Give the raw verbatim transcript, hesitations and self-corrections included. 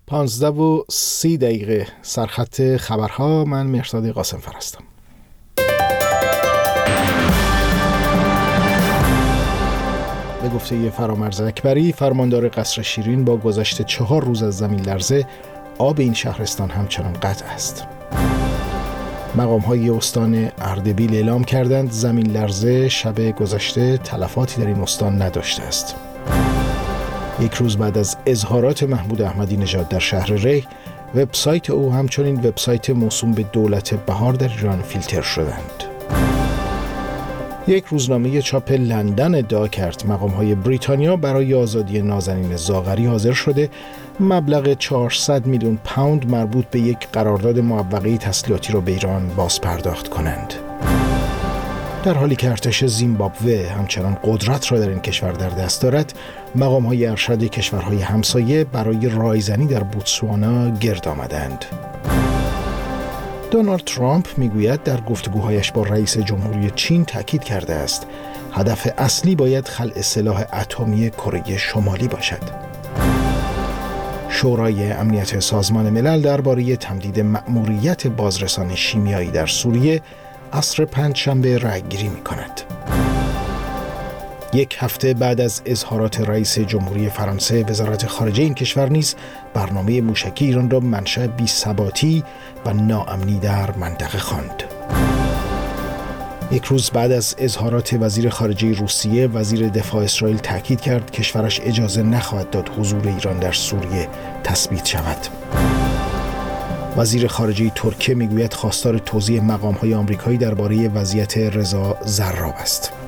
پانزده و سی دقیقه سرخط خبرها. من مهرداد قاسمفر هستم. به گفته فرامرز اکبری، فرماندار قصر شیرین، با گذشت چهار روز از زمین لرزه آب این شهرستان همچنان قطع است. مقام‌های استان اردبیل اعلام کردند زمین لرزه شب گذشته تلفاتی در این استان نداشته است. یک روز بعد از اظهارات محمود احمدی نژاد در شهر ری، وبسایت او همچنین وبسایت موسوم به دولت بهار در ایران فیلتر شدند. یک روزنامه چاپ لندن ادعا کرد مقام‌های بریتانیا برای آزادی نازنین زاغری حاضر شده مبلغ چهارصد میلیون پوند مربوط به یک قرارداد معوقه تسلیحاتی را به ایران باز پرداخت کنند. در حالی که ارتش زیمبابوه همچنان قدرت را در این کشور در دست دارد، مقام‌های ارشد کشورهای همسایه برای رایزنی در بوتسوانا گرد آمدند. دونالد ترامپ میگوید در گفتگوهایش با رئیس جمهوری چین تاکید کرده است هدف اصلی باید خلع سلاح اتمی کره شمالی باشد. شورای امنیت سازمان ملل درباره تمدید مأموریت بازرسان شیمیایی در سوریه عصر پنجشنبه رأی‌گیری می‌کند. یک هفته بعد از اظهارات رئیس جمهوری فرانسه، وزارت خارجه این کشور نیز برنامه موشکی ایران را منشأ بی‌ثباتی و ناامنی در منطقه خواند. یک روز بعد از اظهارات وزیر خارجه روسیه، وزیر دفاع اسرائیل تاکید کرد کشورش اجازه نخواهد داد حضور ایران در سوریه تثبیت شود. وزیر خارجه ترکیه میگوید خواستار توضیح مقام‌های آمریکایی درباره وضعیت رضا زراب است.